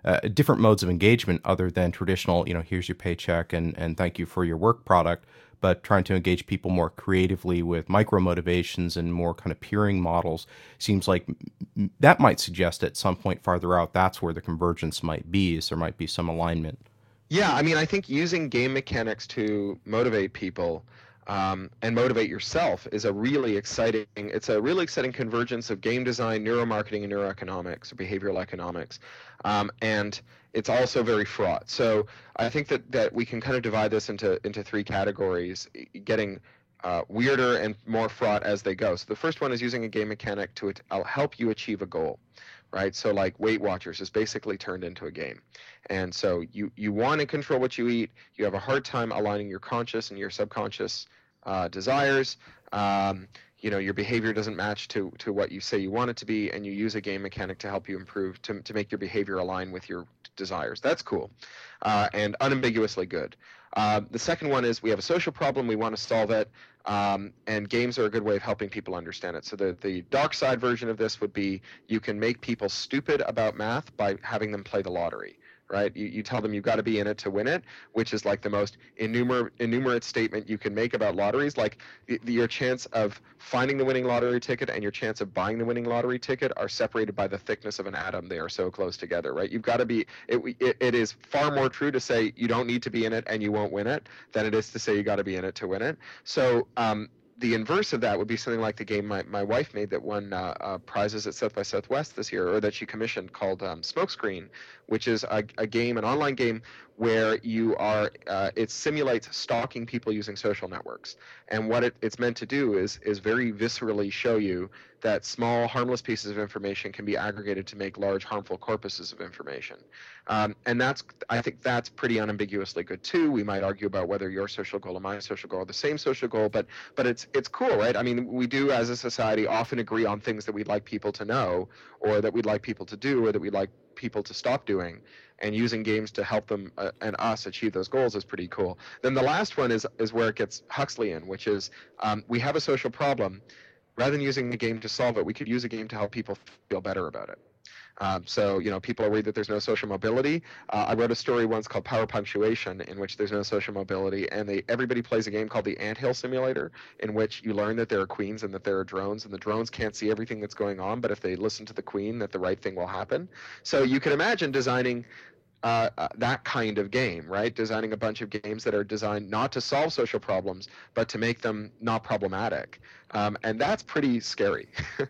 uh, different modes of engagement other than traditional, you know, here's your paycheck and, and thank you for your work product, but trying to engage people more creatively with micro motivations and more kind of peering models seems like that might suggest at some point farther out that's where the convergence might be, is there might be some alignment. Yeah, I mean, I think using game mechanics to motivate people um, and motivate yourself is a really exciting. It's a really exciting convergence of game design, neuromarketing, and neuroeconomics, or behavioral economics, um, and it's also very fraught. So I think that that we can kind of divide this into into three categories, getting uh, weirder and more fraught as they go. So the first one is using a game mechanic to uh, help you achieve a goal. Right? So like Weight Watchers is basically turned into a game. And so you, you want to control what you eat. You have a hard time aligning your conscious and your subconscious uh, desires. Um, you know, your behavior doesn't match to, to what you say you want it to be, and you use a game mechanic to help you improve, to, to make your behavior align with your desires. That's cool uh, and unambiguously good. Uh, the second one is we have a social problem, we want to solve it, um, and games are a good way of helping people understand it. So the, the dark side version of this would be you can make people stupid about math by having them play the lottery. Right? You, you tell them you've got to be in it to win it, which is like the most enumer- enumerate statement you can make about lotteries. Like the, the, your chance of finding the winning lottery ticket and your chance of buying the winning lottery ticket are separated by the thickness of an atom. They are so close together, right? You've got to be, it, it, it is far more true to say you don't need to be in it and you won't win it than it is to say you got to be in it to win it. So, um, the inverse of that would be something like the game my, my wife made that won uh, uh, prizes at South by Southwest this year, or that she commissioned, called um, Smokescreen, which is a, a game, an online game where you are, uh, it simulates stalking people using social networks. And what it, it's meant to do is is very viscerally show you that small, harmless pieces of information can be aggregated to make large, harmful corpuses of information. Um, and that's, I think that's pretty unambiguously good too. We might argue about whether your social goal and my social goal are the same social goal, but but it's it's cool, right? I mean, we do as a society often agree on things that we'd like people to know, or that we'd like people to do, or that we'd like people to stop doing. And using games to help them uh, and us achieve those goals is pretty cool. Then the last one is is where it gets Huxleyan, which is um, we have a social problem. Rather than using a game to solve it, we could use a game to help people feel better about it. Um, so, you know, people are worried that there's no social mobility. Uh, I wrote a story once called Power Punctuation, in which there's no social mobility, and they everybody plays a game called the Anthill Simulator, in which you learn that there are queens and that there are drones, and the drones can't see everything that's going on, but if they listen to the queen, that the right thing will happen. So you can imagine designing uh, uh, that kind of game, right? Designing a bunch of games that are designed not to solve social problems, but to make them not problematic. Um, and that's pretty scary.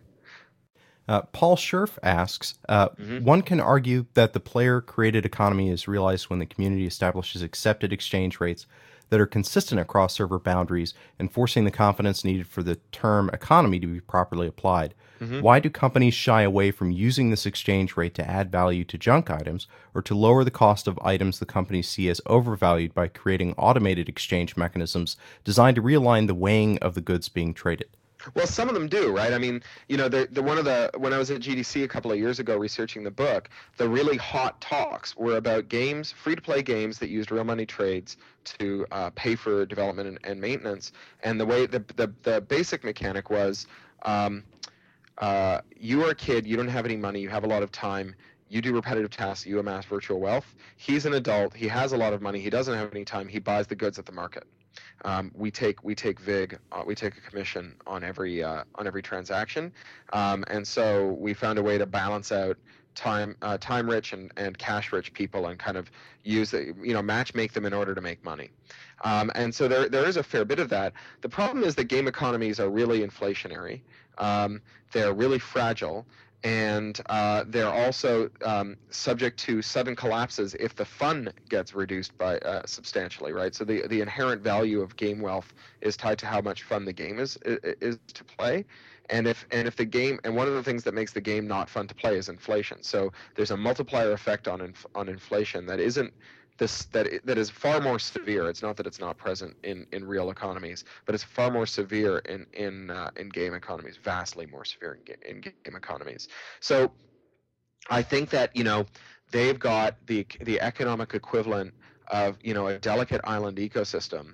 Uh, Paul Scherf asks, uh, mm-hmm. one can argue that the player-created economy is realized when the community establishes accepted exchange rates that are consistent across server boundaries, enforcing the confidence needed for the term economy to be properly applied. Mm-hmm. Why do companies shy away from using this exchange rate to add value to junk items, or to lower the cost of items the companies see as overvalued by creating automated exchange mechanisms designed to realign the weighing of the goods being traded? Well, some of them do, right? I mean, you know, the, the one of the when I was at G D C a couple of years ago researching the book, the really hot talks were about games, free-to-play games that used real money trades to uh, pay for development and, and maintenance. And the way the the, the basic mechanic was, um, uh, you are a kid, you don't have any money, you have a lot of time. You do repetitive tasks, you amass virtual wealth. He's an adult, he has a lot of money, he doesn't have any time, he buys the goods at the market. Um, we take we take vig uh, we take a commission on every uh, on every transaction, um, and so we found a way to balance out time uh, time rich and, and cash rich people and kind of use the, you know match make them in order to make money, um, and so there there is a fair bit of that. The problem is that game economies are really inflationary. Um, they're really fragile. And uh, they're also um, subject to sudden collapses if the fun gets reduced by uh, substantially, right? So the the inherent value of game wealth is tied to how much fun the game is is to play, and if and if the game and one of the things that makes the game not fun to play is inflation. So there's a multiplier effect on inf- on inflation that isn't this that that is far more severe. It's not that it's not present in, in real economies, but it's far more severe in in uh, in game economies, vastly more severe in, ga- in game economies. So I think that you know they've got the the economic equivalent of you know a delicate island ecosystem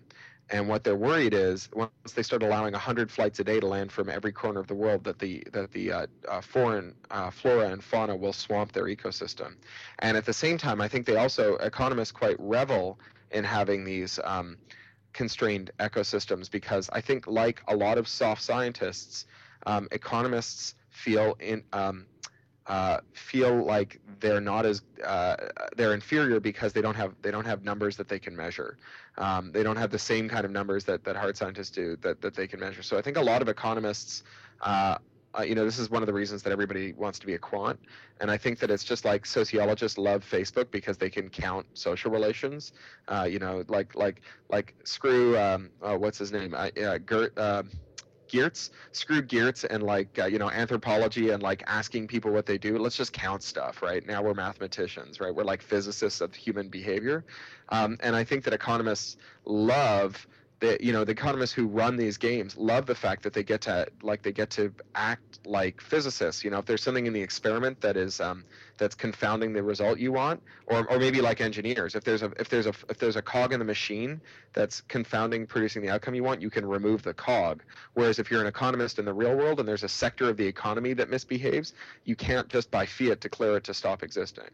And what they're worried is once they start allowing one hundred flights a day to land from every corner of the world, that the that the uh, uh, foreign uh, flora and fauna will swamp their ecosystem. And at the same time, I think they also economists quite revel in having these um, constrained ecosystems, because I think, like a lot of soft scientists, um, economists feel in um, uh, feel like they're not as uh, they're inferior because they don't have they don't have numbers that they can measure. Um, they don't have the same kind of numbers that that hard scientists do that that they can measure. So I think a lot of economists. Uh, uh, you know, this is one of the reasons that everybody wants to be a quant, and I think that it's just like sociologists love Facebook because they can count social relations. Uh, you know, like like like screw um, oh, what's his name? Uh, yeah, Gert. Uh, Geertz, screw Geertz and like uh, you know anthropology and like asking people what they do. Let's just count stuff, right? Now we're mathematicians, right? We're like physicists of human behavior, um, and I think that economists love the you know the economists who run these games love the fact that they get to like they get to act like physicists. You know, if there's something in the experiment that is um, that's confounding the result you want, or or maybe like engineers, if there's a if there's a if there's a cog in the machine that's confounding producing the outcome you want, you can remove the cog. Whereas if you're an economist in the real world and there's a sector of the economy that misbehaves, you can't just by fiat declare it to stop existing.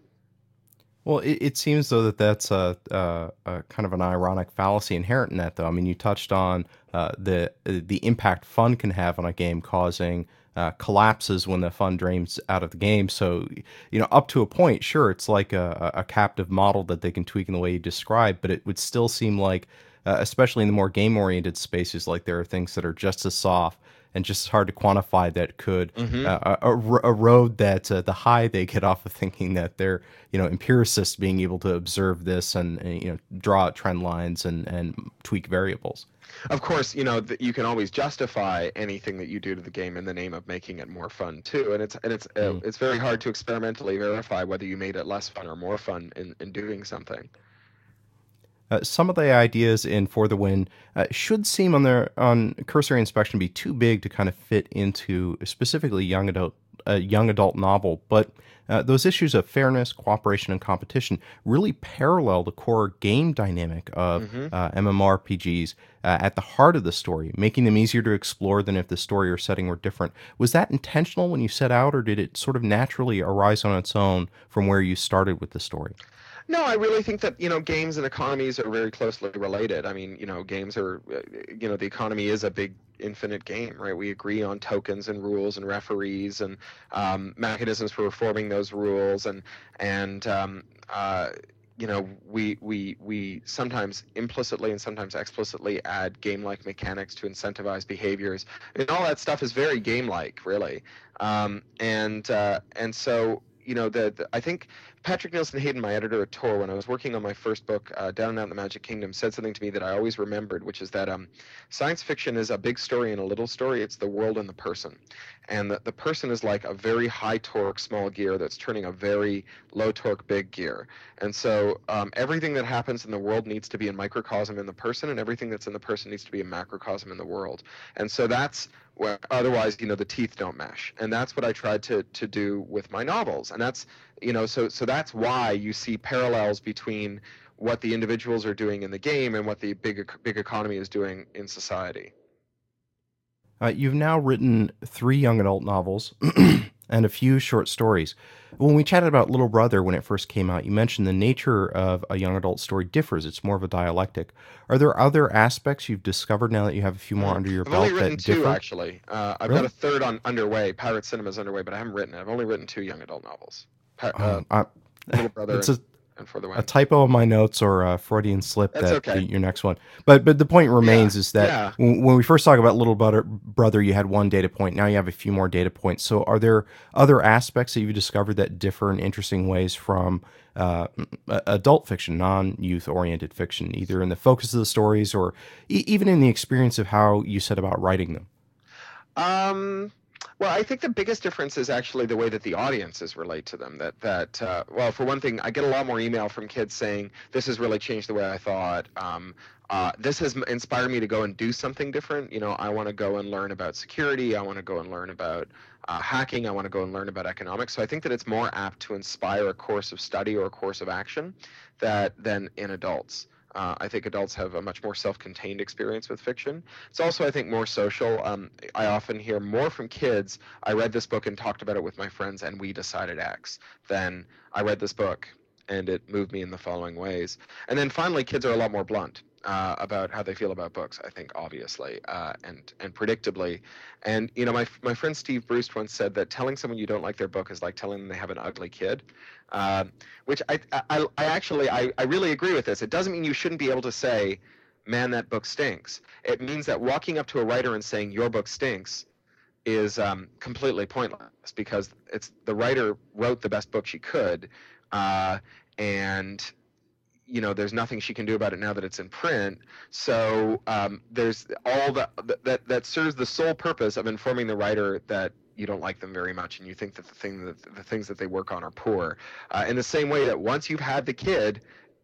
Well, it, it seems though that that's a, a, a kind of an ironic fallacy inherent in that, though. I mean, you touched on uh, the the impact fun can have on a game, causing uh, collapses when the fun drains out of the game. So, you know, up to a point, sure, it's like a, a captive model that they can tweak in the way you describe, but it would still seem like, uh, especially in the more game-oriented spaces, like there are things that are just as soft and just as hard to quantify that could Mm-hmm. uh, er- erode that uh, the high they get off of thinking that they're you know empiricists being able to observe this and, and you know draw out trend lines and and tweak variables. Of course, you know that you can always justify anything that you do to the game in the name of making it more fun too, and it's and it's uh, Mm. it's very hard to experimentally verify whether you made it less fun or more fun in, in doing something. Uh, some of the ideas in For the Win uh, should seem on their on cursory inspection be too big to kind of fit into specifically young adult a young adult novel, but uh, those issues of fairness, cooperation, and competition really parallel the core game dynamic of Mm-hmm. uh, MMORPGs uh, at the heart of the story, making them easier to explore than if the story or setting were different. Was that intentional when you set out, or did it sort of naturally arise on its own from where you started with the story? No, I really think that, you know, games and economies are very closely related. I mean, you know, games are, uh, you know, the economy is a big infinite game, right? We agree on tokens and rules and referees and um, mechanisms for reforming those rules, and and um, uh, you know, we we we sometimes implicitly and sometimes explicitly add game-like mechanics to incentivize behaviors, and all that stuff is very game-like, really. Um, and uh, and so, you know, the, the I think Patrick Nielsen Hayden, my editor at Tor, when I was working on my first book, uh, Down and Out in the Magic Kingdom, said something to me that I always remembered, which is that um, science fiction is a big story and a little story. It's the world and the person. And the, the person is like a very high torque small gear that's turning a very low torque big gear. And so um, everything that happens in the world needs to be a microcosm in the person, and everything that's in the person needs to be a macrocosm in the world. And so that's where, otherwise, you know, the teeth don't mesh. And that's what I tried to to do with my novels. And that's you know so so that's why you see parallels between what the individuals are doing in the game and what the big big economy is doing in society. Uh, you've now written three young adult novels and a few short stories. When we chatted about Little Brother when it first came out, you mentioned the nature of a young adult story differs. It's more of a dialectic. Are there other aspects you've discovered now that you have a few more Mm. under your I've only belt written that two, differ? actually. uh, I've got a Really? third on underway. Pirate Cinema's underway, but I haven't written it. I've only written two young adult novels. Pa- uh, Um, I, Little Brother it's and, a and For the a Win. typo in my notes or a Freudian slip That's that the, okay. your next one. But but the point Yeah, remains is that yeah. when, when we first talk about Little Brother, Brother, you had one data point. Now you have a few more data points. So are there other aspects that you've discovered that differ in interesting ways from uh, adult fiction, non-youth oriented fiction, either in the focus of the stories or e- even in the experience of how you set about writing them? Um, well, I think the biggest difference is actually the way that the audiences relate to them. That that uh, well, for one thing, I get a lot more email from kids saying this has really changed the way I thought. Um, uh, this has m- inspired me to go and do something different. You know, I want to go and learn about security. I want to go and learn about uh, hacking. I want to go and learn about economics. So I think that it's more apt to inspire a course of study or a course of action that than in adults. Uh, I think adults have a much more self-contained experience with fiction. It's also, I think, more social. Um, I often hear more from kids, I read this book and talked about it with my friends and we decided X, than I read this book and it moved me in the following ways. And then finally, kids are a lot more blunt uh, about how they feel about books, I think, obviously, uh, and, and predictably. And, you know, my, my friend Steve Bruce once said that telling someone you don't like their book is like telling them they have an ugly kid. Uh, which I, I, I actually, I, I really agree with this. It doesn't mean you shouldn't be able to say, man, that book stinks. It means that walking up to a writer and saying, your book stinks, is um, completely pointless, because it's the writer wrote the best book she could, uh, and you know there's nothing she can do about it now that it's in print. So um, there's all the that that serves the sole purpose of informing the writer that you don't like them very much and you think that the thing that the things that they work on are poor. Uh, in the same way that once you've had the kid,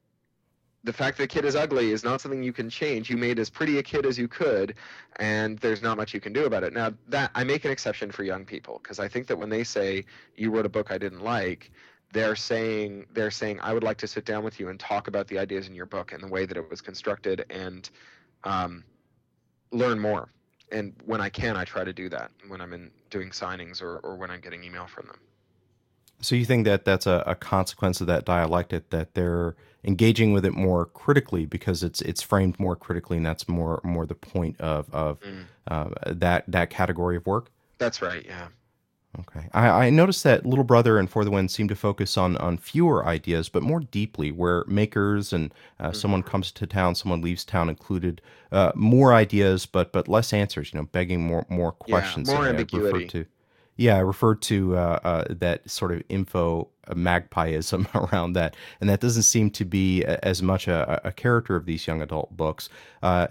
the fact that the kid is ugly is not something you can change. You made as pretty a kid as you could, and there's not much you can do about it. Now, that I make an exception for young people, because I think that when they say, you wrote a book I didn't like, they're saying, they're saying, I would like to sit down with you and talk about the ideas in your book and the way that it was constructed, and um, learn more. And when I can, I try to do that when I'm in doing signings or, or when I'm getting email from them. So you think that that's a, a consequence of that dialectic, that they're engaging with it more critically because it's it's framed more critically, and that's more more the point of of mm. uh, that that category of work? That's right. Yeah. Okay. I, I noticed that Little Brother and For the Wind seem to focus on on fewer ideas, but more deeply, where makers and uh, mm-hmm. someone comes to town, someone leaves town included, uh, more ideas, but but less answers. You know, begging more more questions. Yeah, more ambiguity. To, yeah, I referred to uh, uh, that sort of info magpieism around that, and that doesn't seem to be as much a, a character of these young adult books. Uh,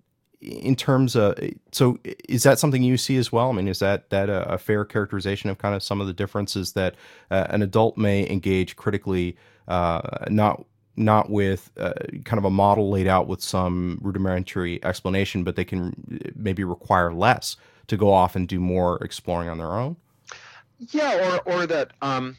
in terms of, so is that something you see as well? I mean, is that that a, a fair characterization of kind of some of the differences that uh, an adult may engage critically, uh, not not with uh, kind of a model laid out with some rudimentary explanation, but they can maybe require less to go off and do more exploring on their own? Yeah, or or that um,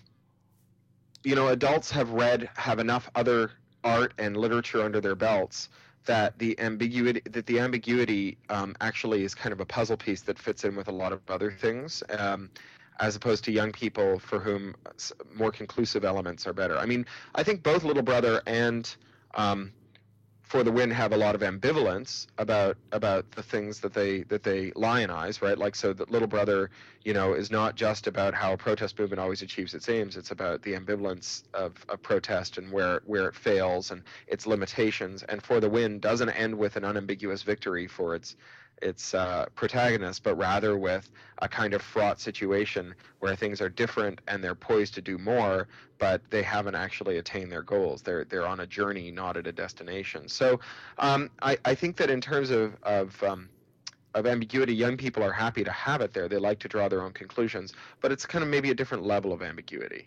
you know, adults have read have enough other art and literature under their belts that the ambiguity that the ambiguity um, actually is kind of a puzzle piece that fits in with a lot of other things, um, as opposed to young people for whom more conclusive elements are better. I mean, I think both Little Brother and um, For the Wind have a lot of ambivalence about about the things that they that they lionize, right? Like, so that Little Brother, you know, is not just about how a protest movement always achieves its aims. It's about the ambivalence of, of protest and where where it fails and its limitations. And For the Wind doesn't end with an unambiguous victory for its its uh, protagonist, but rather with a kind of fraught situation where things are different and they're poised to do more, but they haven't actually attained their goals. They're they're on a journey, not at a destination. So um, I, I think that in terms of of um, of ambiguity, young people are happy to have it there. They like to draw their own conclusions, but it's kind of maybe a different level of ambiguity.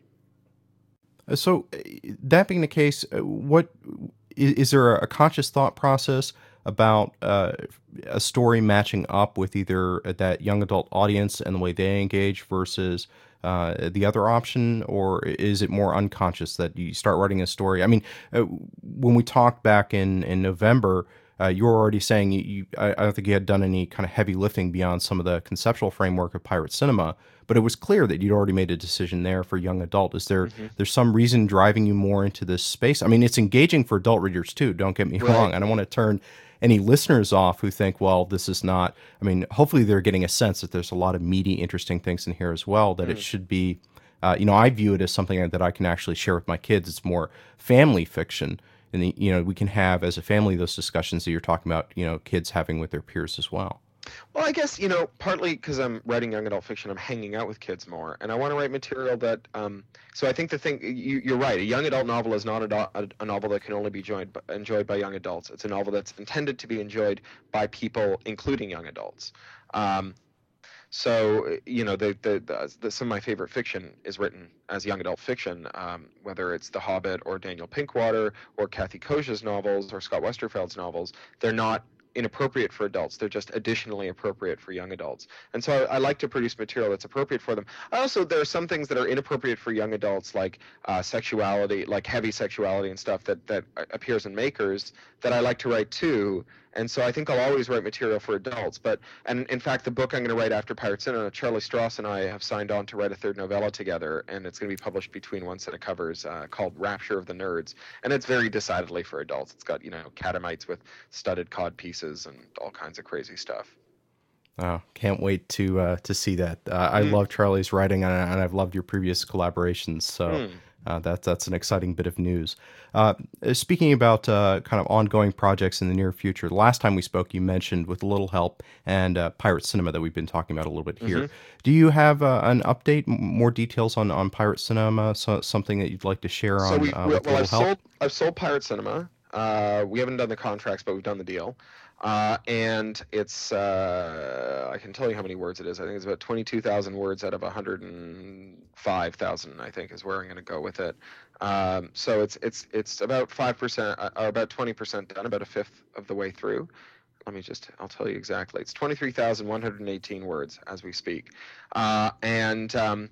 So that being the case, what is, is there a conscious thought process about uh, a story matching up with either that young adult audience and the way they engage versus uh, the other option, or is it more unconscious that you start writing a story? I mean, uh, when we talked back in, in November, uh, you were already saying you, you, I, I don't think you had done any kind of heavy lifting beyond some of the conceptual framework of pirate cinema, but it was clear that you'd already made a decision there for young adult. Is there mm-hmm. there's some reason driving you more into this space? I mean, it's engaging for adult readers too, don't get me right. wrong. I don't want to turn any listeners off who think, well, this is not, I mean, hopefully they're getting a sense that there's a lot of meaty, interesting things in here as well, that mm. it should be, uh, you know, I view it as something that I can actually share with my kids. It's more family fiction. And, you know, we can have as a family those discussions that you're talking about, you know, kids having with their peers as well. Well, I guess, you know, partly because I'm writing young adult fiction, I'm hanging out with kids more, and I want to write material that, um, so I think the thing, you, you're right, a young adult novel is not a, a, a novel that can only be enjoyed, enjoyed by young adults. It's a novel that's intended to be enjoyed by people, including young adults. Um, so, you know, the, the, the, the, some of my favorite fiction is written as young adult fiction, um, whether it's The Hobbit or Daniel Pinkwater or Kathy Koja's novels or Scott Westerfeld's novels. They're not inappropriate for adults. They're just additionally appropriate for young adults. And so I, I like to produce material that's appropriate for them. Also, there are some things that are inappropriate for young adults, like uh, sexuality, like heavy sexuality and stuff that, that appears in Makers, that I like to write too. And so I think I'll always write material for adults. But, and in fact, the book I'm going to write after Pirate Cinema, Charlie Stross and I have signed on to write a third novella together, and it's going to be published between one set of covers uh, called Rapture of the Nerds. And it's very decidedly for adults. It's got, you know, catamites with studded cod pieces and all kinds of crazy stuff. Oh, can't wait to uh, to see that. Uh, I mm. love Charlie's writing, and, and I've loved your previous collaborations. So mm. uh, that's that's an exciting bit of news. Uh, speaking about uh, kind of ongoing projects in the near future, the last time we spoke, you mentioned With a Little Help and uh, Pirate Cinema that we've been talking about a little bit here. Mm-hmm. Do you have uh, an update, more details on, on Pirate Cinema, so, something that you'd like to share so on we, uh, With With well, a Little I've Help? Sold, I've sold Pirate Cinema. Uh, we haven't done the contracts, but we've done the deal. Uh, and it's, uh, I can tell you how many words it is. I think it's about twenty-two thousand words out of one hundred five thousand, I think, is where I'm going to go with it. Um, so it's it's it's about five percent, uh, or about twenty percent done, about a fifth of the way through. Let me just, I'll tell you exactly. It's twenty-three thousand one hundred eighteen words as we speak. Uh, and... Um,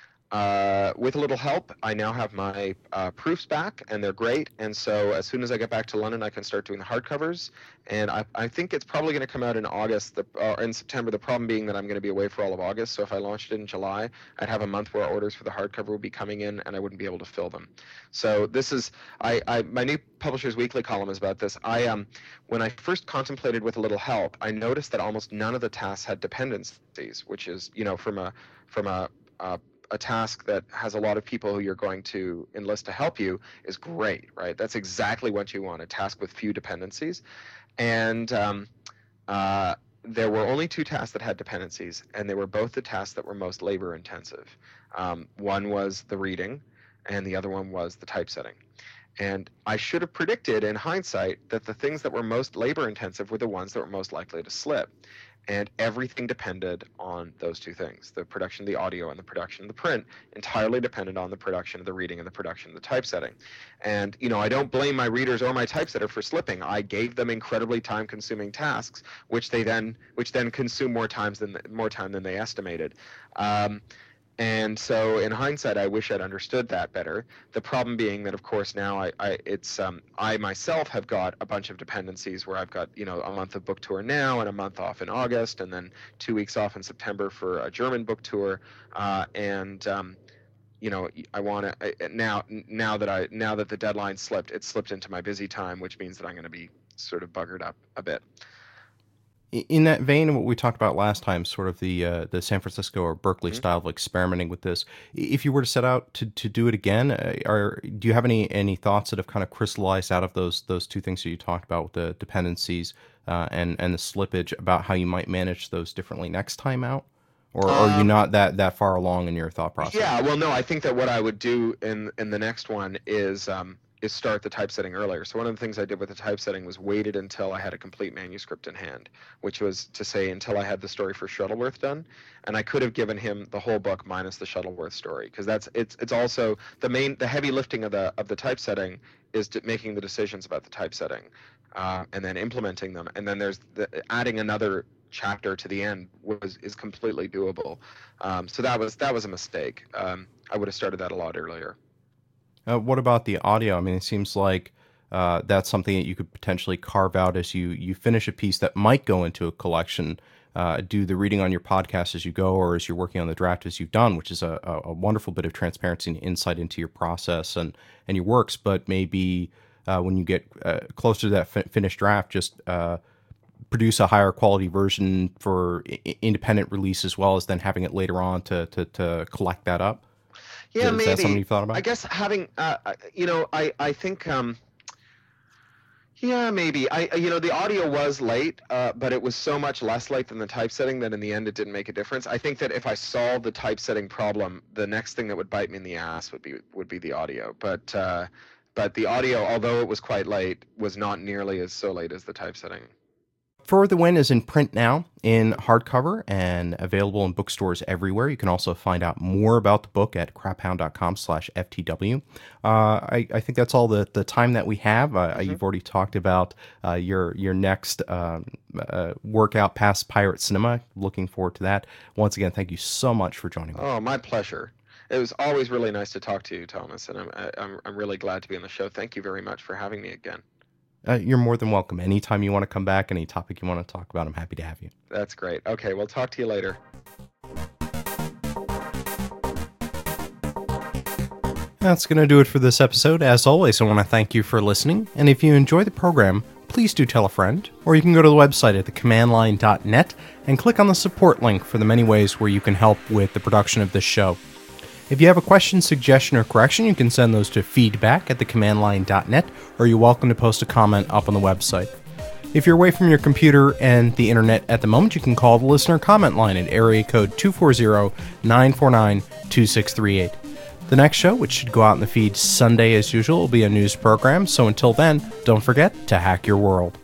Uh, with a little help, I now have my uh, proofs back, and they're great. And so as soon as I get back to London, I can start doing the hardcovers. And I, I think it's probably going to come out in August, the, or in September, the problem being that I'm going to be away for all of August. So if I launched it in July, I'd have a month where orders for the hardcover would be coming in, and I wouldn't be able to fill them. So this is, I, I my new Publishers Weekly column is about this. I um, when I first contemplated With a Little Help, I noticed that almost none of the tasks had dependencies, which is, you know, from a from a uh, a task that has a lot of people who you're going to enlist to help you is great, right? That's exactly what you want, a task with few dependencies. And um, uh, there were only two tasks that had dependencies, and they were both the tasks that were most labor intensive. Um, one was the reading, and the other one was the typesetting. And I should have predicted in hindsight that the things that were most labor intensive were the ones that were most likely to slip. And everything depended on those two things. The production of the audio and the production of the print entirely depended on the production of the reading and the production of the typesetting. And, you know, I don't blame my readers or my typesetter for slipping. I gave them incredibly time-consuming tasks, which they then, which then consume more times than more time than they estimated. Um, And so in hindsight, I wish I'd understood that better. The problem being that, of course, now I, I it's um, I myself have got a bunch of dependencies where I've got, you know, a month of book tour now and a month off in August and then two weeks off in September for a German book tour. Uh, and, um, you know, I want to now now that I now that the deadline slipped, it slipped into my busy time, which means that I'm going to be sort of buggered up a bit. In that vein of what we talked about last time, sort of the uh, the San Francisco or Berkeley mm-hmm. style of experimenting with this, if you were to set out to, to do it again, uh, are, do you have any any thoughts that have kind of crystallized out of those those two things that you talked about with the dependencies uh, and and the slippage about how you might manage those differently next time out? Or um, are you not that, that far along in your thought process? Yeah, well, no, I think that what I would do in in the next one is um, is start the typesetting earlier. So one of the things I did with the typesetting was waited until I had a complete manuscript in hand, which was to say until I had the story for Shuttleworth done. And I could have given him the whole book minus the Shuttleworth story, because that's it's it's also the main the heavy lifting of the of the typesetting is to making the decisions about the typesetting uh, and then implementing them. And then there's the, adding another chapter to the end was is completely doable. Um, so that was that was a mistake. Um, I would have started that a lot earlier. Uh, what about the audio? I mean, it seems like uh, that's something that you could potentially carve out as you, you finish a piece that might go into a collection. Uh, do the reading on your podcast as you go, or as you're working on the draft as you've done, which is a, a wonderful bit of transparency and insight into your process and, and your works. But maybe uh, when you get uh, closer to that fi- finished draft, just uh, produce a higher quality version for I- independent release, as well as then having it later on to to, to collect that up. Yeah, is, maybe. Is that something you thought about? I guess having, uh, you know, I, I think, um, yeah, maybe. I, you know, the audio was late, uh, but it was so much less late than the typesetting that in the end it didn't make a difference. I think that if I solved the typesetting problem, the next thing that would bite me in the ass would be would be the audio. But uh, but the audio, although it was quite late, was not nearly as so late as the typesetting. For the Win is in print now in hardcover and available in bookstores everywhere. You can also find out more about the book at craphound.com slash FTW. Uh, I, I think that's all the, the time that we have. Uh, mm-hmm. You've already talked about uh, your your next um, uh, workout past Pirate Cinema. Looking forward to that. Once again, thank you so much for joining me. Oh, my pleasure. It was always really nice to talk to you, Thomas, and I'm I'm, I'm really glad to be on the show. Thank you very much for having me again. Uh, you're more than welcome. Anytime you want to come back, any topic you want to talk about, I'm happy to have you. That's great. Okay, we'll talk to you later. That's going to do it for this episode. As always, I want to thank you for listening. And if you enjoy the program, please do tell a friend. Or you can go to the website at the command line dot net and click on the support link for the many ways where you can help with the production of this show. If you have a question, suggestion, or correction, you can send those to feedback at the command line dot net, or you're welcome to post a comment up on the website. If you're away from your computer and the internet at the moment, you can call the listener comment line at area code two four zero, nine four nine, two six three eight. The next show, which should go out in the feed Sunday as usual, will be a news program, so until then, don't forget to hack your world.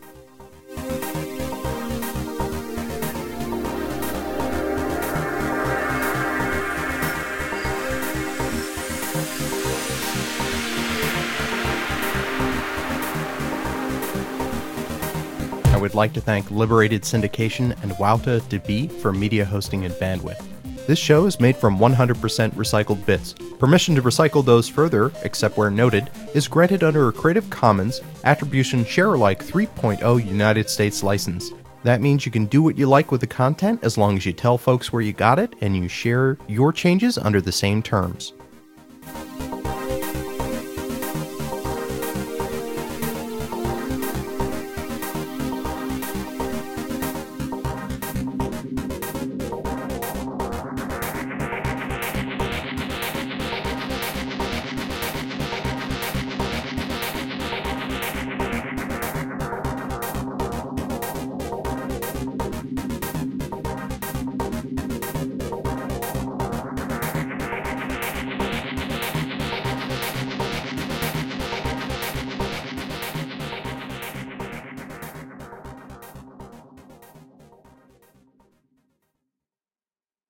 I would like to thank Liberated Syndication and Wouta D B for media hosting and bandwidth. This show is made from one hundred percent recycled bits. Permission to recycle those further, except where noted, is granted under a Creative Commons Attribution Share-alike three point oh United States license. That means you can do what you like with the content as long as you tell folks where you got it and you share your changes under the same terms.